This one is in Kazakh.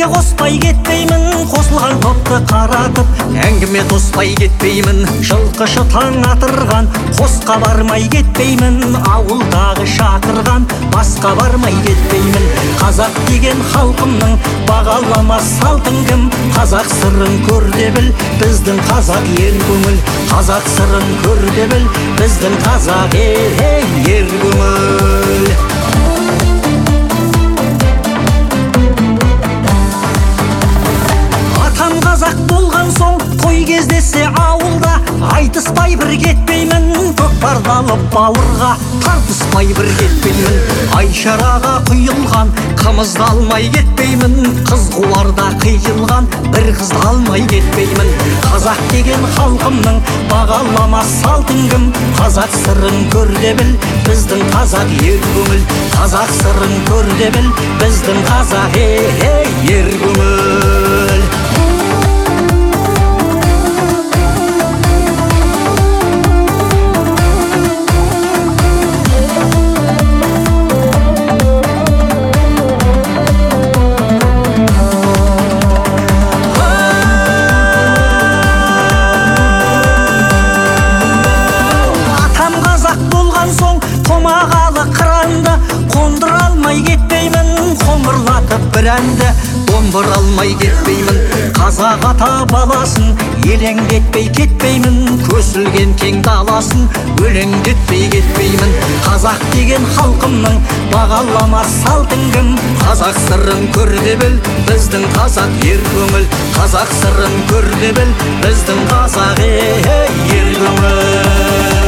бірге қоспай кетпеймін, қосылған топты қаратып. Әңгіме тоспай кетпеймін, жылқышы таң атырған. Қосқа бармай кетпеймін, ауылдағы шақырған. Басқа бармай кетпеймін. Қазақ деген халқымның бағаламас салтын кім? Қазақ сырын көр де біл, біздің қазақ ер көңіл. Қазақ сырын көр де біл, біздің қазақ ер көңіл. Атам қазақ болған соң қой кездесе ауылда. Айтыспай бір кетпеймін, көкпарды алып бауырға. Тартыспай бір кетпеймін, айшараға құйылған. Қымызды алмай кетпеймін, қыз қуарда қиылған. Бір қызды алмай кетпеймін. Қазақ деген халқымның бағаламас салтын кім? Қазақ сырын көр де біл, біздің қазақ ер көңіл. Қазақ сырын көр де біл, біздің қазақ ер көңіл. Томағалы қыранды қондыра алмай кетпеймін, қоңырлатып бір әнді домбыра алмай кетпеймін. Қазақ ата баласын елеңдетпей кетпеймін, көсілген кең даласын өлеңдетпей кетпеймін. Қазақ деген халқымның бағаламас салтын кім? Қазақ сырын көр де біл, біздің қазақ ер көңіл. Қазақ сырын көр де біл, біздің қазақ ер көңіл.